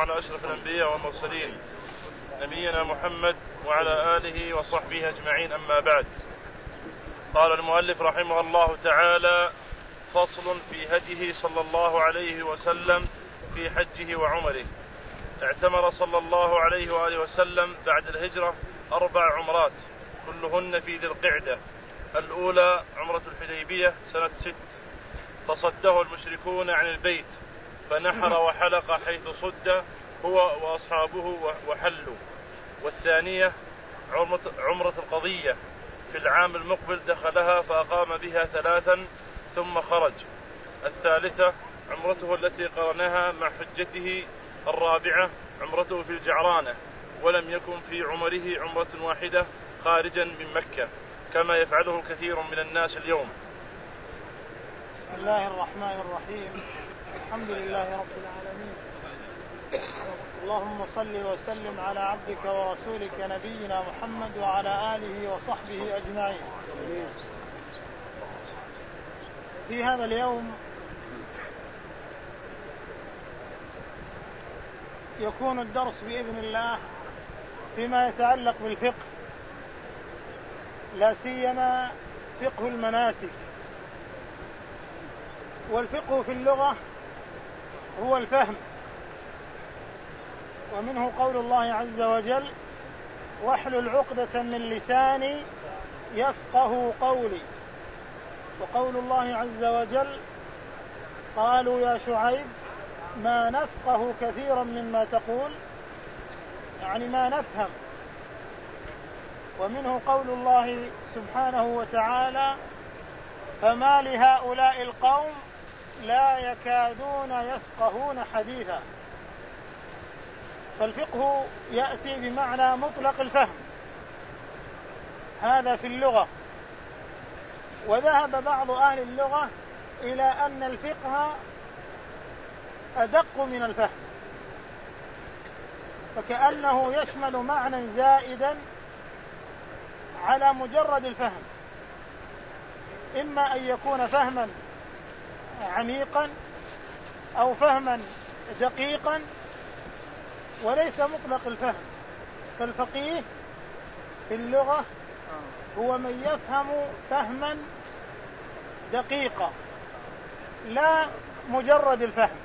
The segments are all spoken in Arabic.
على أشرف الأنبياء والمرسلين نبينا محمد وعلى آله وصحبه أجمعين، أما بعد. قال المؤلف رحمه الله تعالى: فصل في هديه صلى الله عليه وسلم في حجه وعمره. اعتمر صلى الله عليه وآله وسلم بعد الهجرة 4 عمرات كلهن في ذي القعدة. الأولى عمرة الحديبية سنة 6، فصده المشركون عن البيت فنحر وحلق حيث صد هو وأصحابه وحلوا. والثانية عمرة القضية في العام المقبل، دخلها فأقام بها 3 ثم خرج. الثالثة عمرته التي قرنها مع حجته الرابعة، عمرته في الجعرانة، ولم يكن في عمره عمرة واحدة خارجا من مكة كما يفعله الكثير من الناس اليوم. بسم الله الرحمن الرحيم. الحمد لله رب العالمين، اللهم صل وسلم على عبدك ورسولك نبينا محمد وعلى آله وصحبه أجمعين. في هذا اليوم يكون الدرس بإذن الله فيما يتعلق بالفقه، لا سيما فقه المناسك. والفقه في اللغة هو الفهم، ومنه قول الله عز وجل: واحلل عقدة من لساني يفقه قولي. وقول الله عز وجل: قالوا يا شعيب ما نفقه كثيرا مما تقول، يعني ما نفهم. ومنه قول الله سبحانه وتعالى: فما لهؤلاء القوم لا يكادون يفقهون حديثا. فالفقه يأتي بمعنى مطلق الفهم، هذا في اللغة. وذهب بعض أهل اللغة إلى أن الفقه أدق من الفهم، فكأنه يشمل معنى زائدا على مجرد الفهم، إما أن يكون فهما عميقا أو فهما دقيقا، وليس مطلق الفهم. فالفقيه في اللغة هو من يفهم فهما دقيقا لا مجرد الفهم.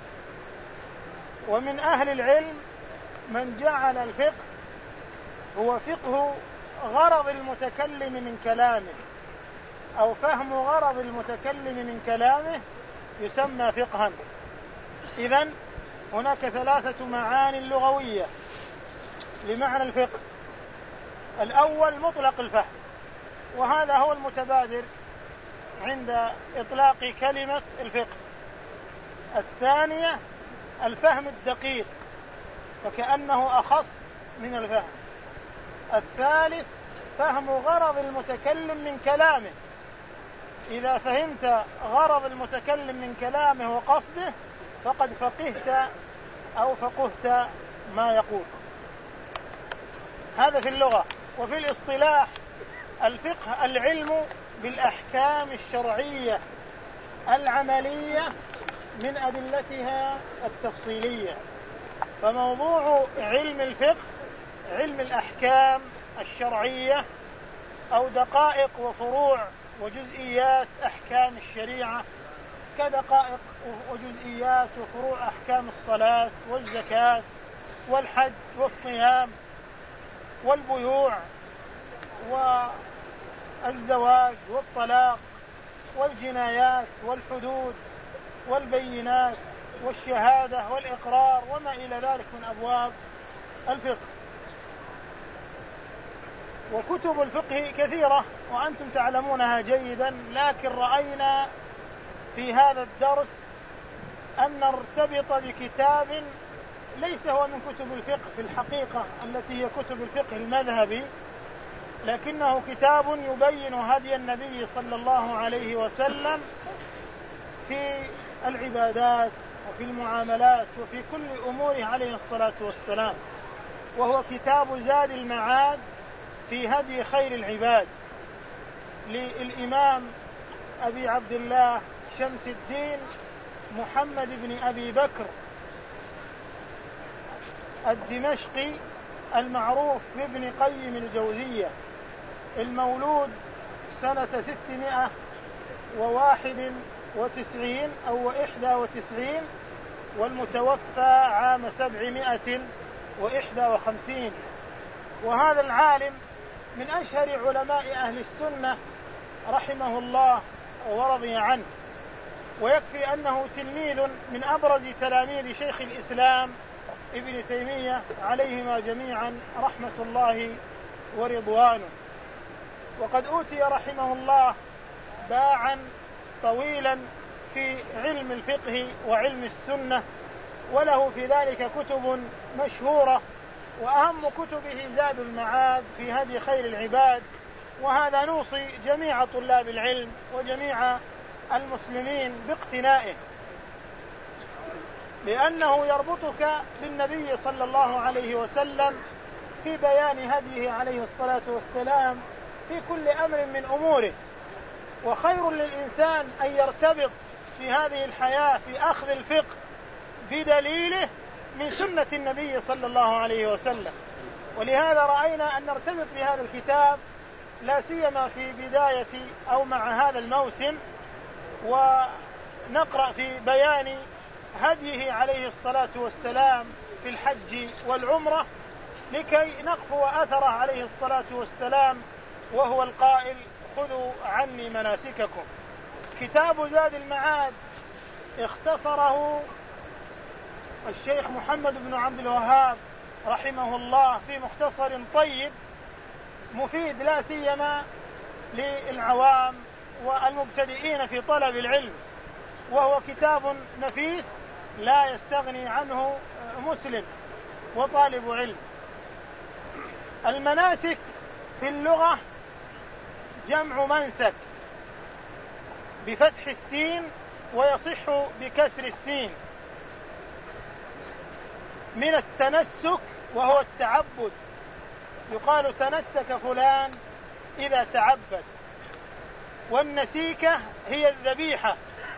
ومن أهل العلم من جعل الفقه هو فقه غرض المتكلم من كلامه، أو فهم غرض المتكلم من كلامه يسمى فقها. إذن هناك 3 معاني لغوية لمعنى الفقه. الأول مطلق الفهم، وهذا هو المتبادر عند إطلاق كلمة الفقه. الثانية الفهم الدقيق، فكأنه أخص من الفهم. الثالث فهم غرض المتكلم من كلامه، إذا فهمت غرض المتكلم من كلامه وقصده فقد فقهت أو فقهت ما يقول. هذا في اللغة. وفي الاصطلاح الفقه العلم بالأحكام الشرعية العملية من أدلتها التفصيلية. فموضوع علم الفقه علم الأحكام الشرعية، أو دقائق وفروع وجزئيات أحكام الشريعة، كدقائق وجزئيات وفروع أحكام الصلاة والزكاة والحج والصيام والبيوع والزواج والطلاق والجنايات والحدود والبينات والشهادة والإقرار وما إلى ذلك من أبواب الفقه. وكتب الفقه كثيرة وأنتم تعلمونها جيدا، لكن رأينا في هذا الدرس أن نرتبط بكتاب ليس هو من كتب الفقه في الحقيقة التي هي كتب الفقه المذهبي، لكنه كتاب يبين هدي النبي صلى الله عليه وسلم في العبادات وفي المعاملات وفي كل أموره عليه الصلاة والسلام، وهو كتاب زاد المعاد في هدي خير العباد للإمام أبي عبد الله شمس الدين محمد بن أبي بكر الدمشقي المعروف بابن قيم الجوزية، المولود سنة 691 أو 91، والمتوفى عام 751. وهذا العالم من أشهر علماء أهل السنة رحمه الله ورضي عنه، ويكفي أنه تلميذ من أبرز تلاميذ شيخ الإسلام ابن تيمية عليهما جميعا رحمة الله ورضوانه. وقد أوتي رحمه الله باعا طويلا في علم الفقه وعلم السنة، وله في ذلك كتب مشهورة، وأهم كتبه زاد المعاد في هدي خير العباد. وهذا نوصي جميع طلاب العلم وجميع المسلمين باقتنائه، لأنه يربطك بالنبي صلى الله عليه وسلم في بيان هديه عليه الصلاة والسلام في كل أمر من أموره. وخير للإنسان أن يرتبط في هذه الحياة في أخذ الفقه بدليله من سنة النبي صلى الله عليه وسلم. ولهذا رأينا أن نرتبط بهذا الكتاب لا سيما في بداية أو مع هذا الموسم، ونقرأ في بيان هديه عليه الصلاة والسلام في الحج والعمرة، لكي نقفو أثره عليه الصلاة والسلام وهو القائل: خذوا عني مناسككم. كتاب زاد المعاد اختصره الشيخ محمد بن عبد الوهاب رحمه الله في مختصر طيب مفيد لا سيما للعوام والمبتدئين في طلب العلم، وهو كتاب نفيس لا يستغني عنه مسلم وطالب علم. المناسك في اللغة جمع منسك بفتح السين، ويصح بكسر السين، من التنسك وهو التعبد، يقال تنسك فلان إذا تعبد. والنسيكة هي الذبيحة،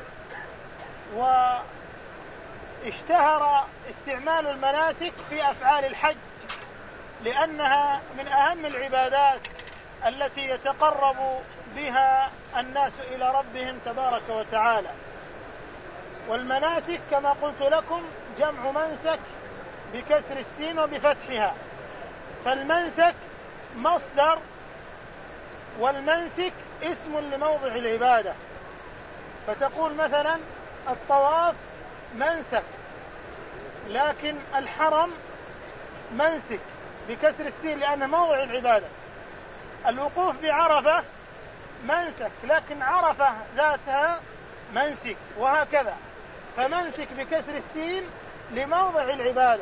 واشتهر استعمال المناسك في أفعال الحج لأنها من أهم العبادات التي يتقرب بها الناس إلى ربهم تبارك وتعالى. والمناسك كما قلت لكم جمع منسك بكسر السين وبفتحها، فالمنسك مصدر، والمنسك اسم لموضع العبادة. فتقول مثلا الطواف منسك، لكن الحرم منسك بكسر السين لأنه موضع العبادة. الوقوف بعرفة منسك، لكن عرفة ذاتها منسك، وهكذا. فمنسك بكسر السين لموضع العبادة،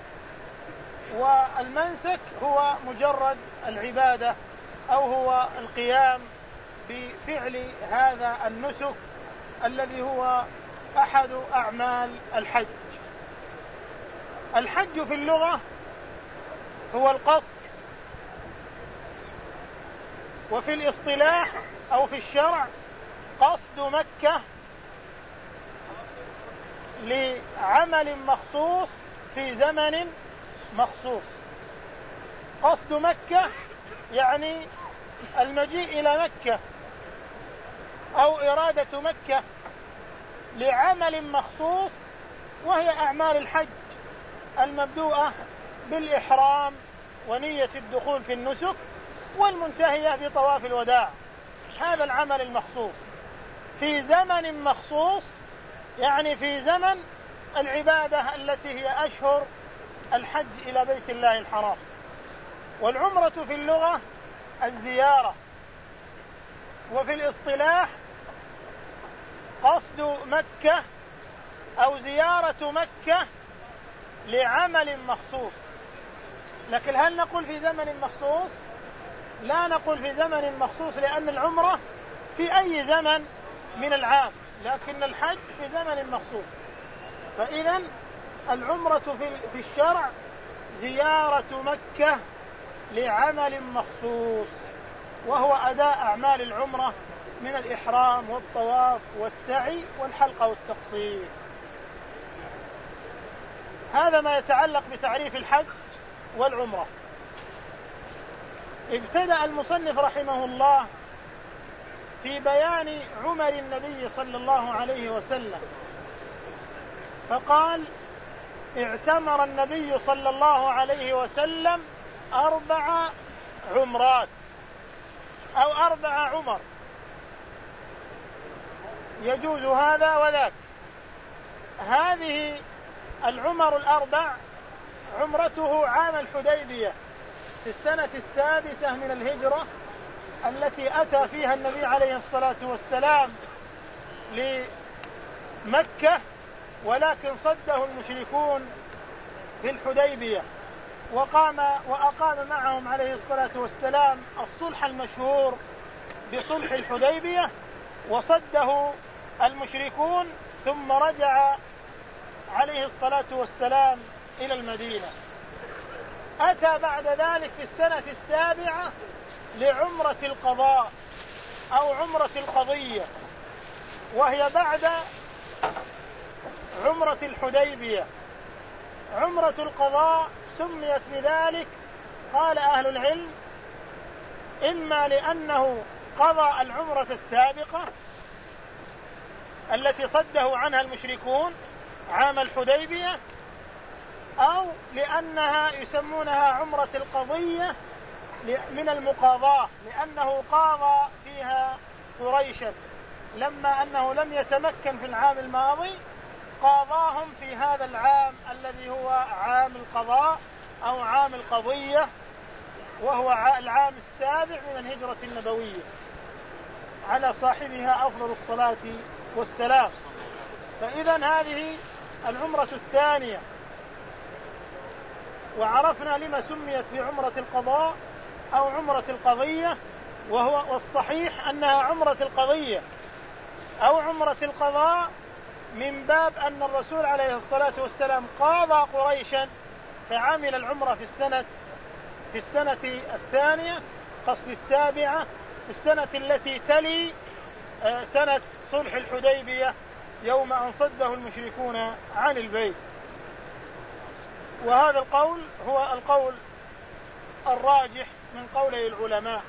والمنسك هو مجرد العبادة أو هو القيام بفعل هذا النسك الذي هو أحد أعمال الحج. الحج في اللغة هو القصد، وفي الاصطلاح أو في الشرع قصد مكة لعمل مخصوص في زمن مخصوص. قصد مكة يعني المجيء إلى مكة أو إرادة مكة لعمل مخصوص، وهي أعمال الحج المبدوءة بالإحرام ونية الدخول في النسك، والمنتهية بطواف الوداع. هذا العمل المخصوص في زمن مخصوص، يعني في زمن العبادة التي هي أشهر الحج إلى بيت الله الحرام. والعمرة في اللغة الزيارة، وفي الاصطلاح قصد مكة أو زيارة مكة لعمل مخصوص. لكن هل نقول في زمن مخصوص؟ لا نقول في زمن مخصوص، لأن العمرة في أي زمن من العام، لكن الحج في زمن مخصوص. فإذا العمرة في الشرع زيارة مكة لعمل مخصوص، وهو أداء أعمال العمرة من الإحرام والطواف والسعي والحلق والتقصير. هذا ما يتعلق بتعريف الحج والعمرة. ابتدأ المصنف رحمه الله في بيان عمر النبي صلى الله عليه وسلم، فقال: اعتمر النبي صلى الله عليه وسلم 4 عمرات أو 4 عمر، يجوز هذا وذاك. هذه العمر 4 عمرته عام الحديبية في السنة 6 من الهجرة، التي أتى فيها النبي عليه الصلاة والسلام لمكة، ولكن صده المشركون في الحديبية، وأقام معهم عليه الصلاة والسلام الصلح المشهور بصلح الحديبية، وصده المشركون، ثم رجع عليه الصلاة والسلام إلى المدينة. أتى بعد ذلك في السنة 7 لعمرة القضاء أو عمرة القضية، وهي بعد عمرة الحديبية. عمرة القضاء سميت بذلك، قال أهل العلم، إما لأنه قضى العمرة السابقة التي صده عنها المشركون عام الحديبية، أو لأنها يسمونها عمرة القضية من المقاضاة، لأنه قاضى فيها قريشا لما أنه لم يتمكن في العام الماضي، قاضاهم في هذا العام الذي هو عام القضاء أو عام القضية، وهو العام 7 من الهجرة النبوية، على صاحبها أفضل الصلاة والسلام. فإذا هذه العمرة الثانية، وعرفنا لما سميت بعمرة القضاء أو عمرة القضية، والصحيح أنها عمرة القضية أو عمرة القضاء، من باب أن الرسول عليه الصلاة والسلام قاضى قريشا فعمل العمرة في السنة الثانية، قصد 7، في السنة التي تلي سنة صلح الحديبية، يوم أن صده المشركون عن البيت. وهذا القول هو القول الراجح من قولي العلماء.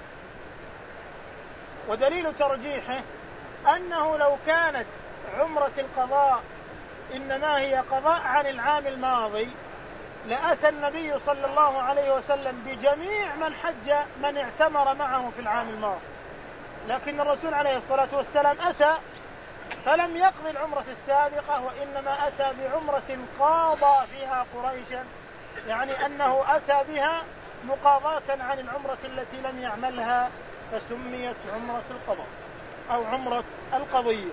ودليل ترجيحه أنه لو كانت عمرة القضاء إنما هي قضاء عن العام الماضي، لأتى النبي صلى الله عليه وسلم بجميع من اعتمر معه في العام الماضي، لكن الرسول عليه الصلاة والسلام أتى فلم يقضي العمرة السابقة، وإنما أتى بعمرة قاضى فيها قريشا، يعني أنه أتى بها مقاضاة عن العمرة التي لم يعملها، فسميت عمرة القضاء أو عمرة القضية.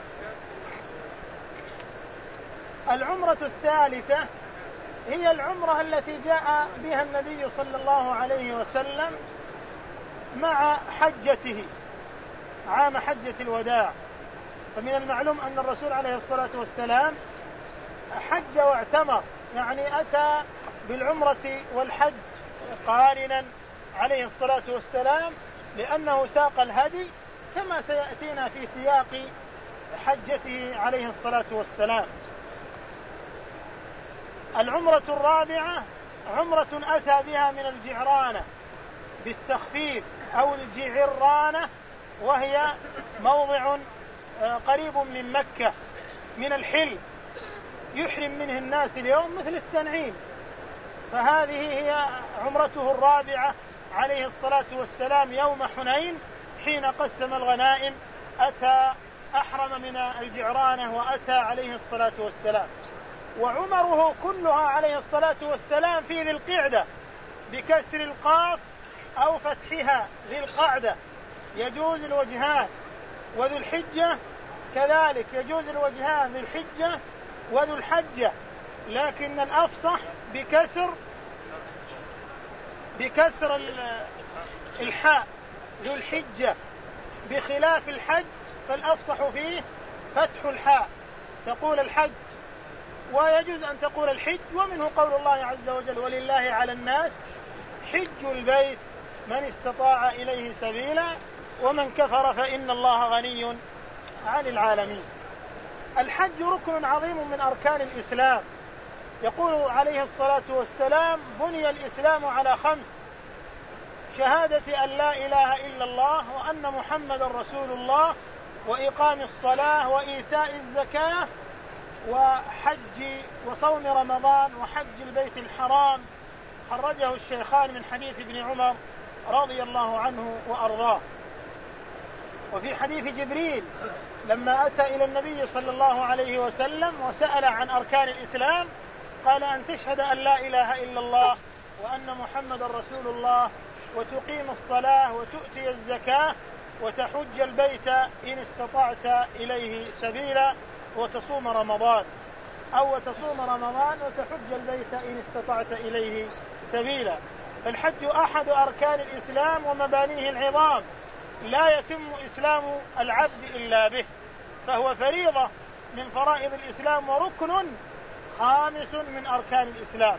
العمرة الثالثة هي العمرة التي جاء بها النبي صلى الله عليه وسلم مع حجته عام حجة الوداع. فمن المعلوم أن الرسول عليه الصلاة والسلام حج واعتمر، يعني أتى بالعمرة والحج قارنا عليه الصلاة والسلام، لأنه ساق الهدي كما سيأتينا في سياق حجته عليه الصلاة والسلام. العمرة الرابعة عمرة أتى بها من الجعرانة بالتخفيف أو الجعرانة، وهي موضع قريب من مكة من الحل، يحرم منه الناس اليوم مثل التنعيم. فهذه هي عمرته الرابعة عليه الصلاة والسلام يوم حنين، حين قسم الغنائم أتى أحرم من الجعرانة وأتى عليه الصلاة والسلام. وعمره كلها عليه الصلاة والسلام في ذي القعدة بكسر القاف أو فتحها، ذي القعدة يجوز الوجهان، وذو الحجة كذلك يجوز الوجهان، ذو الحجة وذو الحجة، لكن الأفصح بكسر الحاء ذو الحجة، بخلاف الحج فالأفصح فيه فتح الحاء، تقول الحج، ويجوز أن تقول الحج. ومنه قول الله عز وجل: ولله على الناس حج البيت من استطاع إليه سبيلا ومن كفر فإن الله غني عن العالمين. الحج ركن عظيم من أركان الإسلام، يقول عليه الصلاة والسلام: بني الإسلام على 5: شهادة أن لا إله إلا الله وأن محمد رسول الله، وإقام الصلاة، وإيتاء الزكاة، وحج وصوم رمضان، وحج البيت الحرام. خرجه الشيخان من حديث ابن عمر رضي الله عنه وأرضاه. وفي حديث جبريل لما أتى إلى النبي صلى الله عليه وسلم وسأل عن أركان الإسلام قال: أن تشهد أن لا إله إلا الله وأن محمد رسول الله، وتقيم الصلاة، وتؤتي الزكاة، وتحج البيت إن استطعت إليه سبيلا، وتصوم رمضان، أو وتصوم رمضان وتحج البيت إن استطعت إليه سبيلا. فالحج أحد أركان الإسلام ومبانيه العظام، لا يتم إسلام العبد إلا به، فهو فريضة من فرائض الإسلام وركن خامس من أركان الإسلام.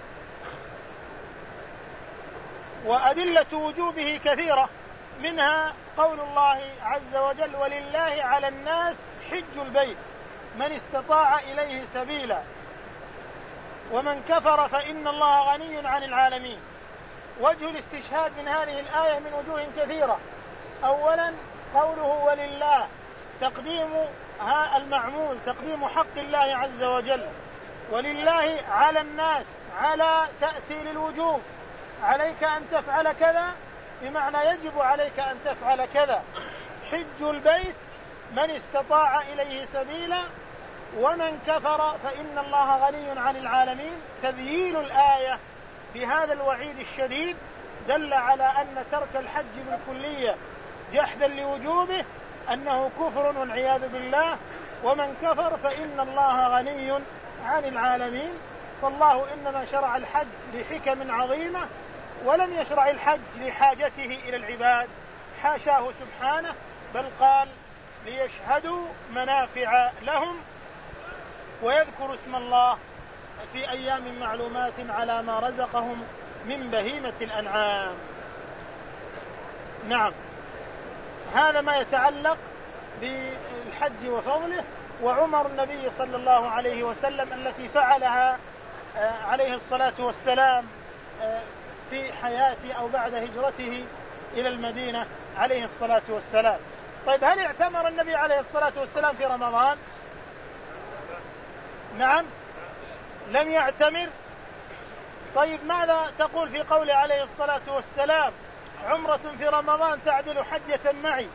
وأدلة وجوبه كثيرة، منها قول الله عز وجل: ولله على الناس حج البيت من استطاع إليه سبيلا، ومن كفر فإن الله غني عن العالمين. وجه الاستشهاد من هذه الآية من وجوه كثيرة. أولا قوله ولله، تقديم المعمول، تقديم حق الله عز وجل. ولله على الناس، على تأتي للوجوب، عليك أن تفعل كذا بمعنى يجب عليك أن تفعل كذا. حج البيت من استطاع إليه سبيلا، ومن كفر فإن الله غني عن العالمين. تذييل الآية بهذا الوعيد الشديد دل على أن ترك الحج بالكلية جحدا لوجوبه أنه كفر والعياذ بالله. ومن كفر فإن الله غني عن العالمين. فالله إنما شرع الحج لحكم عظيمة، ولم يشرع الحج لحاجته إلى العباد، حاشاه سبحانه، بل قال: ليشهدوا منافع لهم ويذكروا اسم الله في أيام معلومات على ما رزقهم من بهيمة الأنعام. نعم، هذا ما يتعلق بالحج وفضله. وعمر النبي صلى الله عليه وسلم التي فعلها عليه الصلاة والسلام في حياته أو بعد هجرته إلى المدينة عليه الصلاة والسلام. طيب، هل اعتمر النبي عليه الصلاة والسلام في رمضان؟ نعم، لم يعتمر. طيب، ماذا تقول في قوله عليه الصلاة والسلام: عمرة في رمضان تعدل حجة معي؟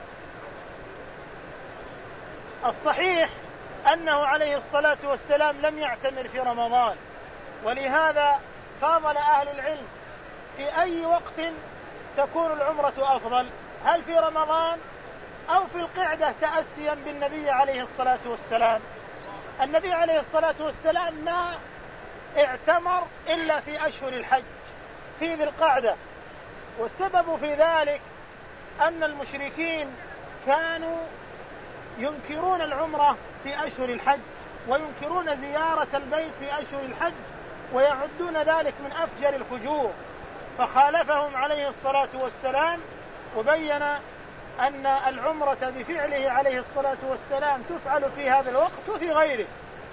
الصحيح أنه عليه الصلاة والسلام لم يعتمر في رمضان، ولهذا فاضل أهل العلم في أي وقت تكون العمرة أفضل، هل في رمضان أو في القعدة، تأسيا بالنبي عليه الصلاة والسلام. النبي عليه الصلاة والسلام ما اعتمر إلا في أشهر الحج في ذي القعدة، والسبب في ذلك أن المشركين كانوا ينكرون العمرة في أشهر الحج، وينكرون زيارة البيت في أشهر الحج، ويعدون ذلك من أفجر الفجور، فخالفهم عليه الصلاة والسلام وبين أن العمرة بفعله عليه الصلاة والسلام تفعل في هذا الوقت وفي غيره.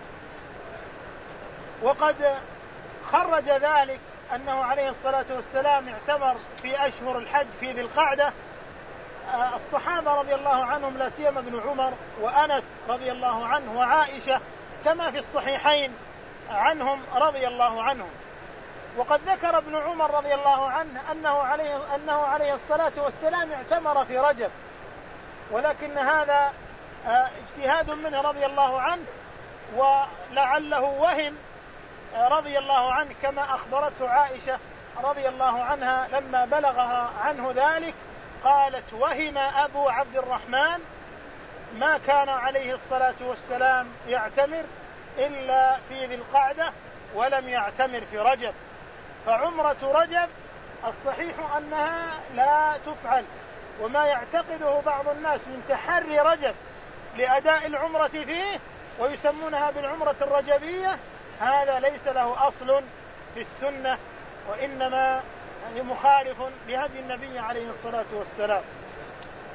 وقد خرج ذلك أنه عليه الصلاة والسلام اعتمر في أشهر الحج في ذي القعدة الصحابة رضي الله عنهم، لا سيما ابن عمر وأنس رضي الله عنه وعائشة، كما في الصحيحين عنهم رضي الله عنهم. وقد ذكر ابن عمر رضي الله عنه أنه عليه الصلاة والسلام اعتمر في رجب، ولكن هذا اجتهاد منه رضي الله عنه، ولعله وهم رضي الله عنه، كما أخبرته عائشة رضي الله عنها لما بلغها عنه ذلك، قالت: وهم أبو عبد الرحمن ما كان عليه الصلاة والسلام يعتمر إلا في ذي القعدة ولم يعتمر في رجب. فعمرة رجب الصحيح أنها لا تفعل، وما يعتقده بعض الناس من تحري رجب لأداء العمرة فيه ويسمونها بالعمرة الرجبية، هذا ليس له أصل في السنة، وإنما مخالف لهدي النبي عليه الصلاة والسلام،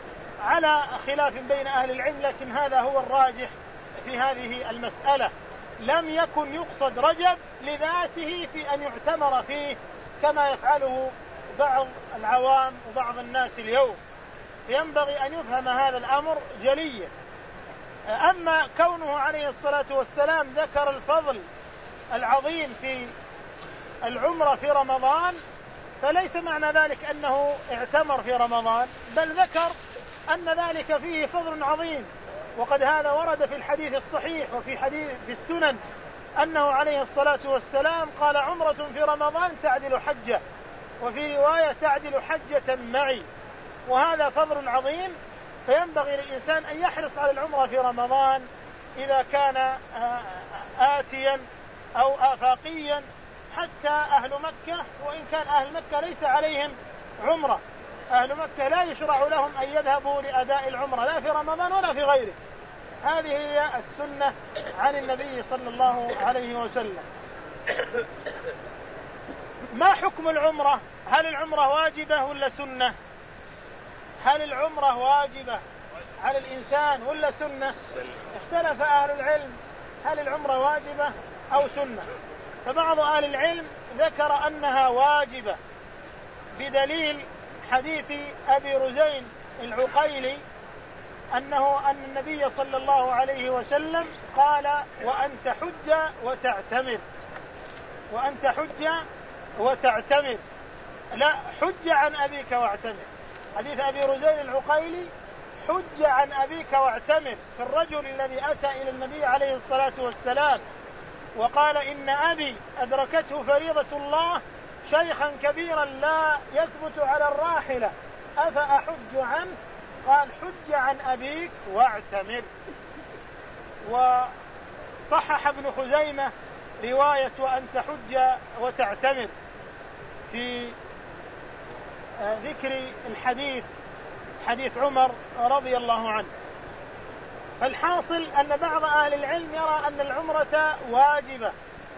على خلاف بين أهل العلم، لكن هذا هو الراجح في هذه المسألة. لم يكن يقصد رجب لذاته في أن يعتمر فيه كما يفعله بعض العوام وبعض الناس اليوم، ينبغي أن يفهم هذا الأمر جليا. أما كونه عليه الصلاة والسلام ذكر الفضل العظيم في العمرة في رمضان فليس معنى ذلك أنه اعتمر في رمضان، بل ذكر أن ذلك فيه فضل عظيم. وقد هذا ورد في الحديث الصحيح وفي حديث في السنن أنه عليه الصلاة والسلام قال عمرة في رمضان تعدل حجة، وفي رواية تعدل حجة معي، وهذا فضل عظيم. فينبغي للإنسان أن يحرص على العمرة في رمضان إذا كان آتيا أو آفاقيا، حتى أهل مكة وإن كان أهل مكة ليس عليهم عمرة، أهل مكة لا يشرع لهم أن يذهبوا لأداء العمرة لا في رمضان ولا في غيره. هذه هي السنة عن النبي صلى الله عليه وسلم. ما حكم العمرة؟ هل العمرة واجبة ولا سنة؟ هل العمرة واجبة على الإنسان ولا سنة؟ اختلف أهل العلم هل العمرة واجبة أو سنة. فبعض أهل العلم ذكر أنها واجبة بدليل حديث أبي رزين العقيلي أن النبي صلى الله عليه وسلم قال وأن تحج وتعتمر، وأن تحج وتعتمر، لا حج عن أبيك واعتمر. حديث أبي رزين العقيلي حج عن أبيك واعتمر في الرجل الذي أتى إلى النبي عليه الصلاة والسلام وقال إن أبي أدركته فريضة الله شيخا كبيرا لا يثبت على الراحلة أفأحج عنه؟ قال حج عن أبيك واعتمر. وصحح ابن خزيمة رواية وأن تحج وتعتمر في ذكر الحديث، حديث عمر رضي الله عنه. فالحاصل أن بعض أهل العلم يرى أن العمرة واجبة،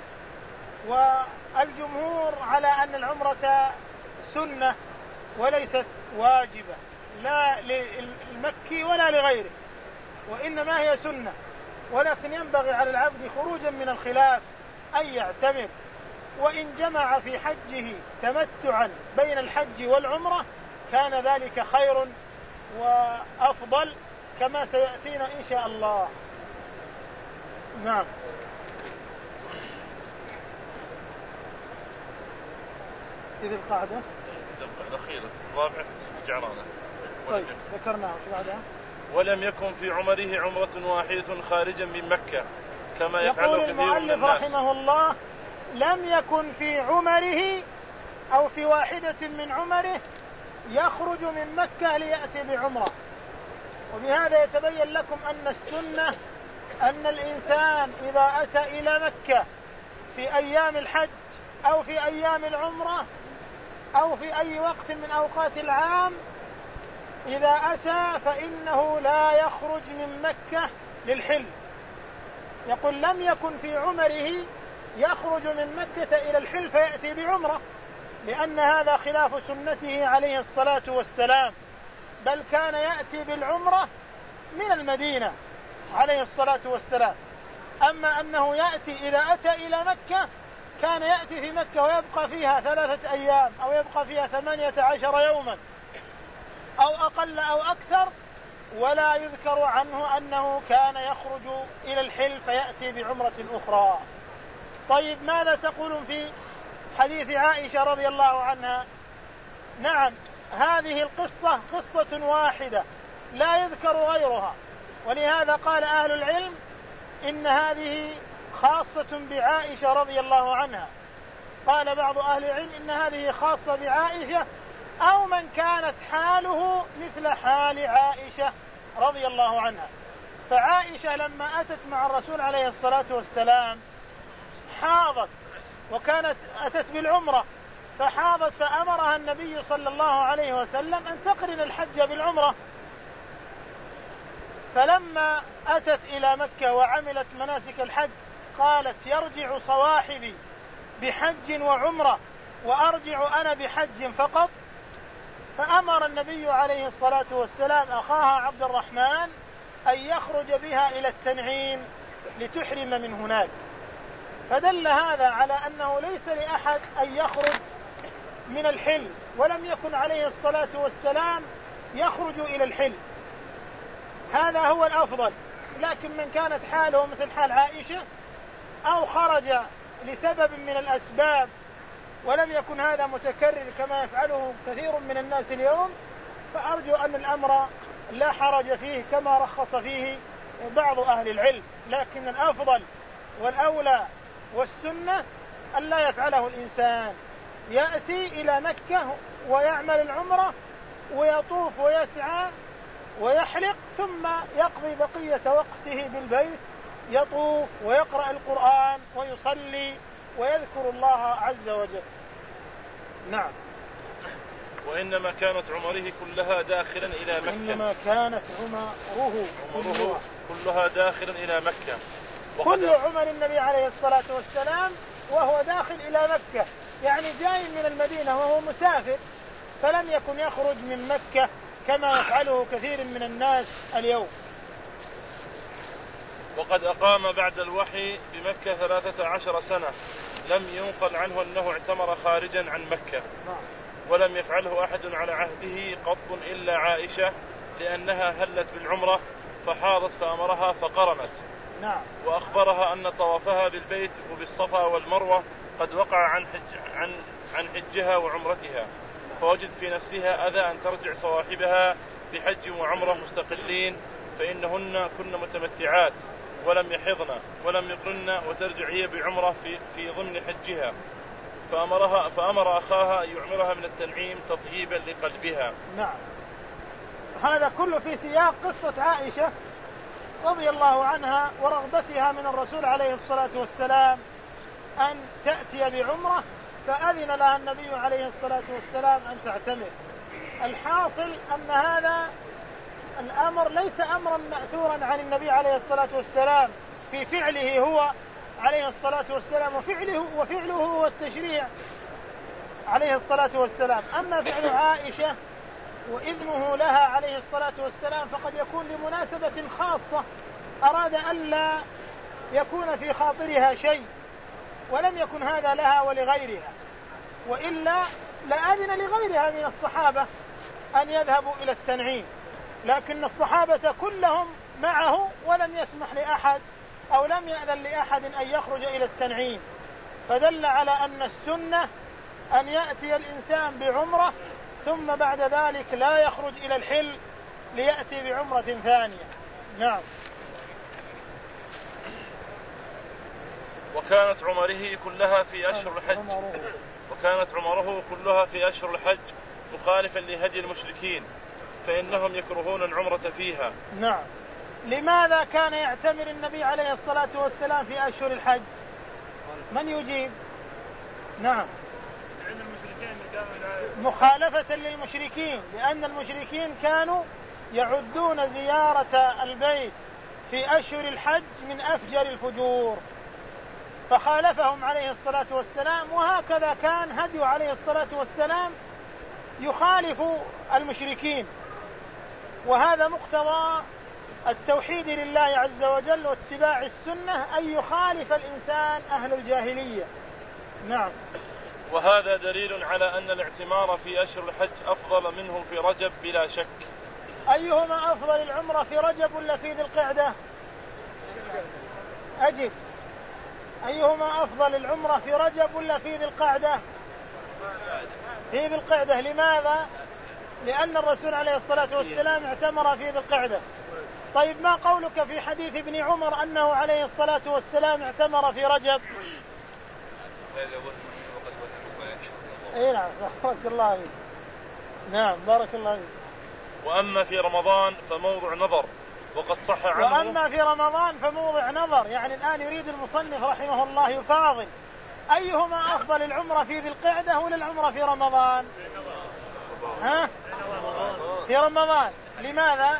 والجمهور على أن العمرة سنة وليست واجبة لا للمكي ولا لغيره، وإنما هي سنة. ولكن ينبغي على العبد خروجا من الخلاف أن يعتمر، وإن جمع في حجه تمتعا بين الحج والعمرة كان ذلك خير وأفضل كما سيأتينا إن شاء الله. نعم. إذ القاعدة الأخيرة الرابعة جعرانة. طيب ذكرناها وش بعدها؟ ولم يكن في عمره عمرة واحدة خارجا من مكة كما يفعل كثير من الناس. يقول المؤلف رحمه الله لم يكن في عمره أو في واحدة من عمره يخرج من مكة ليأتي بعمرة. وبهذا يتبين لكم أن السنة أن الإنسان إذا أتى إلى مكة في أيام الحج أو في أيام العمرة أو في أي وقت من أوقات العام إذا أتى فإنه لا يخرج من مكة للحل. يقول لم يكن في عمره يخرج من مكة إلى الحل فيأتي بعمرة، لأن هذا خلاف سنته عليه الصلاة والسلام، بل كان يأتي بالعمرة من المدينة عليه الصلاة والسلام. أما أنه يأتي إذا أتى إلى مكة كان يأتي في مكة ويبقى فيها 3 أيام أو يبقى فيها 18 يوما أو أقل أو أكثر، ولا يذكر عنه أنه كان يخرج إلى الحل فيأتي بعمرة أخرى. طيب ماذا تقولون في حديث عائشة رضي الله عنها؟ نعم هذه القصة قصة واحدة لا يذكر غيرها، ولهذا قال أهل العلم إن هذه خاصة بعائشة رضي الله عنها. قال بعض أهل العلم إن هذه خاصة بعائشة أو من كانت حاله مثل حال عائشة رضي الله عنها. فعائشة لما أتت مع الرسول عليه الصلاة والسلام حاضت وكانت أتت بالعمرة فحاضت، فأمرها النبي صلى الله عليه وسلم أن تقرن الحج بالعمرة. فلما أتت إلى مكة وعملت مناسك الحج قالت يرجع صواحبي بحج وعمرة وأرجع أنا بحج فقط. فأمر النبي عليه الصلاة والسلام أخاها عبد الرحمن أن يخرج بها إلى التنعيم لتحرم من هناك. فدل هذا على أنه ليس لأحد أن يخرج من الحل، ولم يكن عليه الصلاة والسلام يخرج إلى الحل، هذا هو الأفضل. لكن من كانت حاله مثل حال عائشة أو خرج لسبب من الأسباب ولم يكن هذا متكرر كما يفعله كثير من الناس اليوم، فأرجو أن الأمر لا حرج فيه كما رخص فيه بعض أهل العلم. لكن الأفضل والأولى والسنة أن لا يفعله الإنسان، يأتي إلى مكة ويعمل العمرة ويطوف ويسعى ويحلق، ثم يقضي بقية وقته بالبيت يطوف ويقرأ القرآن ويصلي ويذكر الله عز وجل. نعم. وإنما كانت عمره كلها داخلا إلى مكة. إنما كانت عمره كلها داخلا إلى مكة. كل عمر النبي عليه الصلاة والسلام وهو داخل إلى مكة، يعني جاي من المدينة وهو مسافر، فلم يكن يخرج من مكة كما يفعله كثير من الناس اليوم. وقد أقام بعد الوحي بمكة 13 سنة، لم ينقل عنه أنه اعتمر خارجا عن مكة، ولم يفعله أحد على عهده قط إلا عائشة، لأنها هلت بالعمرة فحاضت فأمرها فقرنت. نعم. وأخبرها أن طوافها بالبيت وبالصفا والمروة قد وقع عن حجها وعمرتها، فوجد في نفسها أذى أن ترجع صواحبها بحج وعمرة مستقلين، فإنهن كن متمتعات ولم يحضن ولم يقرن، وترجع هي بعمرة في ضمن حجها، فأمر أخاها أن يعمرها من التنعيم تطييبا لقلبها. نعم. هذا كله في سياق قصة عائشة رضي الله عنها ورغبتها من الرسول عليه الصلاة والسلام أن تأتي بعمرة، فأذن لها النبي عليه الصلاة والسلام أن تعتمر. الحاصل أن هذا الأمر ليس أمرا مأثورا عن النبي عليه الصلاة والسلام في فعله هو عليه الصلاة والسلام، وفعله هو التشريع عليه الصلاة والسلام. أما فعل عائشة وإذنه لها عليه الصلاة والسلام فقد يكون لمناسبة خاصة أراد ألا يكون في خاطرها شيء، ولم يكن هذا لها ولغيرها، وإلا لأذن لغيرها من الصحابة أن يذهبوا إلى التنعيم، لكن الصحابة كلهم معه ولم يسمح لأحد أو لم يأذن لأحد أن يخرج إلى التنعيم، فدل على أن السنة أن يأتي الإنسان بعمرة ثم بعد ذلك لا يخرج إلى الحل ليأتي بعمرة ثانية. نعم. وكانت عمره كلها في أشهر الحج مخالفا لهدي المشركين، فإنهم يكرهون العمرة فيها. نعم. لماذا كان يعتمر النبي عليه الصلاة والسلام في أشهر الحج؟ من يجيب؟ نعم. مخالفة للمشركين، لأن المشركين كانوا يعدون زيارة البيت في أشهر الحج من أفجر الفجور، فخالفهم عليه الصلاة والسلام، وهكذا كان هدي عليه الصلاة والسلام يخالف المشركين، وهذا مقتضى التوحيد لله عز وجل واتباع السنة أن يخالف الإنسان أهل الجاهلية. نعم. وهذا دليل على أن الاعتمار في أشهر الحج أفضل منه في رجب بلا شك. أيهما أفضل، العمرة في رجب ولا في ذي القعدة؟ أجب. أيهما أفضل، العمرة في رجب ولا في ذي القعدة؟ في ذي القعدة. لماذا؟ لأن الرسول عليه الصلاة والسلام اعتمر في ذي القعدة. طيب ما قولك في حديث ابن عمر أنه عليه الصلاة والسلام اعتمر في رجب؟ اي نعم، بارك الله فيك. نعم، بارك الله فيك. وأما في رمضان فموضع نظر، وقد صح عنه. وأما في رمضان فموضع نظر، يعني الآن يريد المصنف رحمه الله يفاضل أيهما أفضل، العمرة في ذي القعدة ولا العمرة في رمضان؟ ها؟ في رمضان. لماذا؟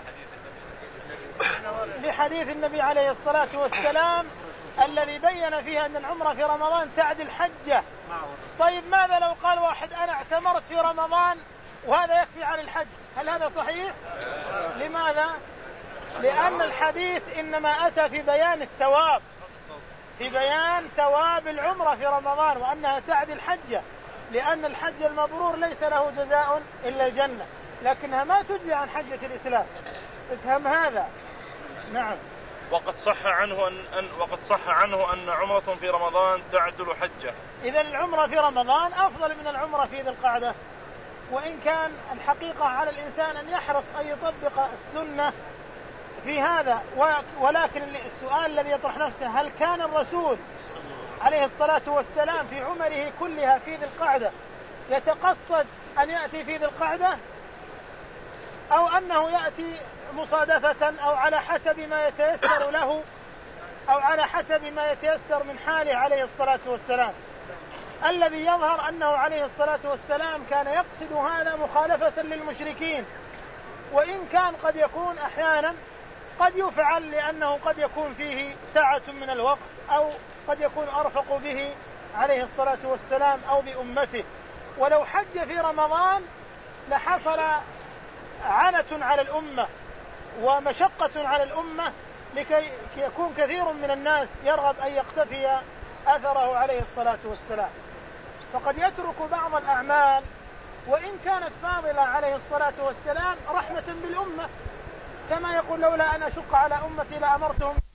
لحديث النبي عليه الصلاة والسلام الذي بين فيه أن العمرة في رمضان تعدل حجة. طيب ماذا لو قال واحد أنا اعتمرت في رمضان وهذا يكفي عن الحج، هل هذا صحيح؟ لماذا؟ لأن الحديث إنما أتى في بيان الثواب، في بيان ثواب العمرة في رمضان وأنها تعدي الحجة، لأن الحج المبرور ليس له جزاء إلا الجنة، لكنها ما تجزي عن حجة الإسلام. افهم هذا. نعم. وقد صح عنه أن عمرة في رمضان تعدل حجة. إذا العمرة في رمضان أفضل من العمرة في ذي القعدة، وإن كان الحقيقة على الإنسان أن يحرص أن يطبق السنة في هذا، ولكن السؤال الذي يطرح نفسه: هل كان الرسول عليه الصلاة والسلام في عمره كلها في ذي القعدة يتقصد أن يأتي في ذي القعدة، أو أنه يأتي مصادفة أو على حسب ما يتيسر له أو على حسب ما يتيسر من حاله عليه الصلاة والسلام؟ الذي يظهر أنه عليه الصلاة والسلام كان يقصد هذا مخالفة للمشركين، وإن كان قد يكون أحيانا قد يفعل لأنه قد يكون فيه ساعة من الوقت، أو قد يكون أرفق به عليه الصلاة والسلام أو بأمته. ولو حج في رمضان لحصل عنة على الأمة ومشقة على الأمة، لكي يكون كثير من الناس يرغب أن يقتفي أثره عليه الصلاة والسلام، فقد يترك بعض الأعمال وإن كانت فاضلة عليه الصلاة والسلام رحمة بالأمة، كما يقول: لولا أن أشق على أمتي لأمرتهم